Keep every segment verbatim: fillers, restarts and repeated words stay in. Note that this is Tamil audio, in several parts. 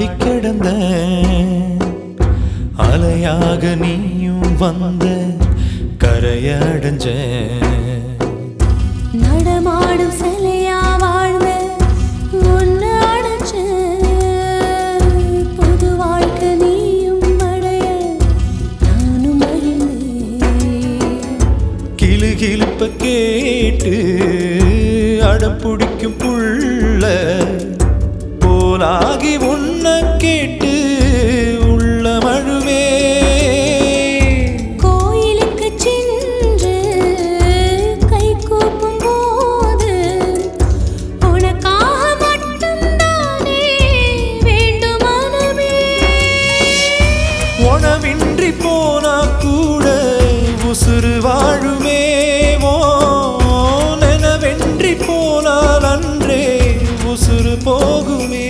கிடந்த அலையாக நீயும் வந்த கரையடைஞ்ச நடமாடும் சிலையா வாழ்ந்த ஒன்னு அடைஞ்ச புது வாழ்க்கை நீயும் அடைய நானும் மகிழ்ந்தேன். கிளு கிளுப்ப கேட்டு அடம் பிடிக்கும் புள்ள போலாகி உன்ன கேட்டு உள்ள மழுவே கோயிலுக்கு சென்று கை கூப்பும் போது உனக்காக மட்டும்தானே வேண்டும் மனமே. உணவின்றி போனா கூட உசுறு வாழுமே நெனவென்றி போனால் அன்றே உசுறு போகுமே.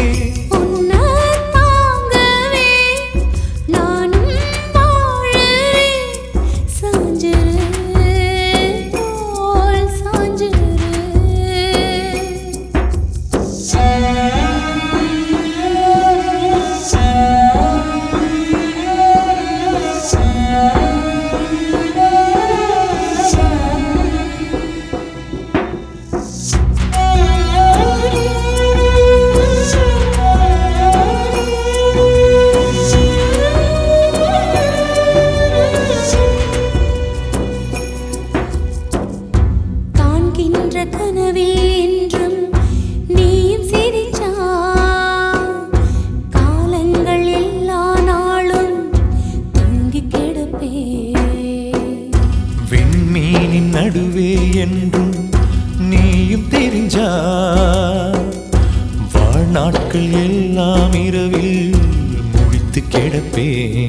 கனவில் என்றும் நீயும் சிரிச்சா காலங்கள் எல்லா நாளும் தூங்கி கிடப்பே. விண்மீனின் நடுவே என்றும் நீயும் தெரிஞ்சா வாழ்நாட்கள் எல்லாம் இரவில் முழித்து கிடப்பே.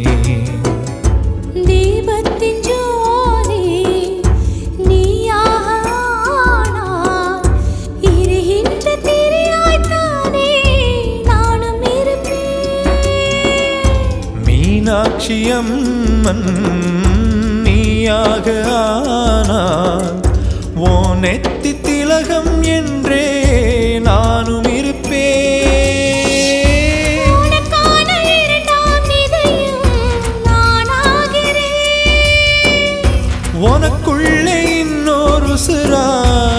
தீபத்தின் ஜோதி நீயாக ஆனாய் இருகின்ற திரியாய்த்தானே நானும் இருப்பேன். மீனாட்சி அம்மன் நீயாக ஆனாய் ஓ நெத்தி திலகம் என்றே நானும் இருப்பேன். உனக்குள்ளே இன்னொரு சிறா